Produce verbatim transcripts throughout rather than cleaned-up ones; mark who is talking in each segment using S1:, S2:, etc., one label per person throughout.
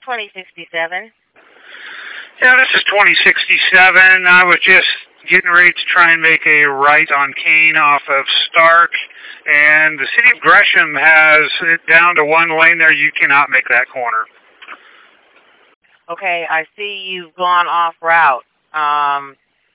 S1: twenty sixty-seven.
S2: Yeah, this is twenty sixty-seven. I was just getting ready to try and make a right on Kane off of Stark, and the city of Gresham has it down to one lane there. You cannot make that corner.
S1: Okay, I see you've gone off route. Um,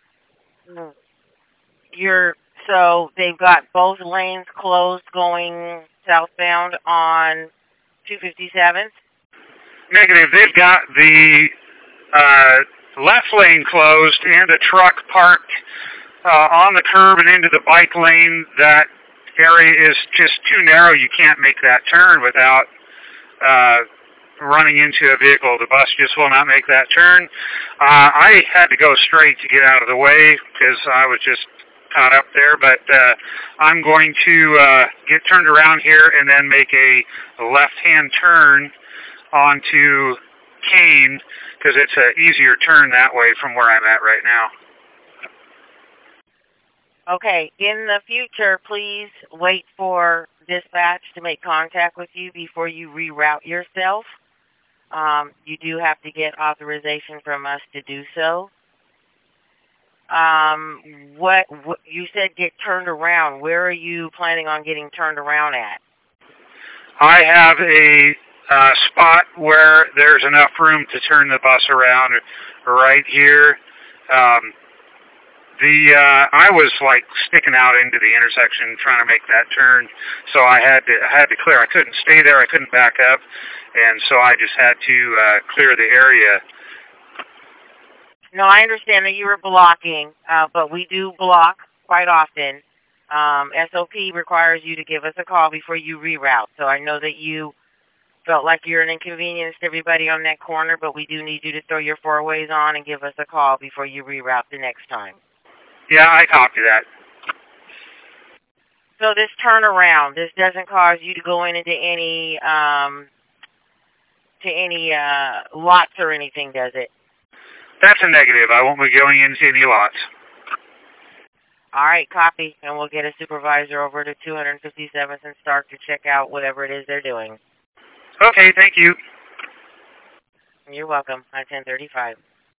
S1: you're so they've got both lanes closed going southbound on two fifty-seven.
S2: Negative. They've got the uh, left lane closed and a truck parked uh, on the curb and into the bike lane. That area is just too narrow. You can't make that turn without uh, running into a vehicle. The bus just will not make that turn. Uh, I had to go straight to get out of the way because I was just caught up there, but uh, I'm going to uh, get turned around here and then make a left-hand turn onto Kane because it's an easier turn that way from where I'm at right now.
S1: Okay, in the future, please wait for dispatch to make contact with you before you reroute yourself. Um, you do have to get authorization from us to do so. Um, what, what you said get turned around. Where are you planning on getting turned around at?
S2: I have a uh, spot where there's enough room to turn the bus around right here. Um, the uh, I was like sticking out into the intersection trying to make that turn, so I had to I had to clear. I couldn't stay there. I couldn't back up, and so I just had to uh, clear the area.
S1: No, I understand that you were blocking, uh, but we do block quite often. Um, S O P requires you to give us a call before you reroute. So I know that you felt like you're an inconvenience to everybody on that corner, but we do need you to throw your four-ways on and give us a call before you reroute the next time.
S2: Yeah, I copy that.
S1: So this turnaround, this doesn't cause you to go in into any um, to any uh, lots or anything, does it?
S2: That's a negative. I won't be going into any lots.
S1: All right, copy, and we'll get a supervisor over to two fifty-seventh and Stark to check out whatever it is they're doing.
S2: Okay, thank you.
S1: You're welcome. I ten thirty-five.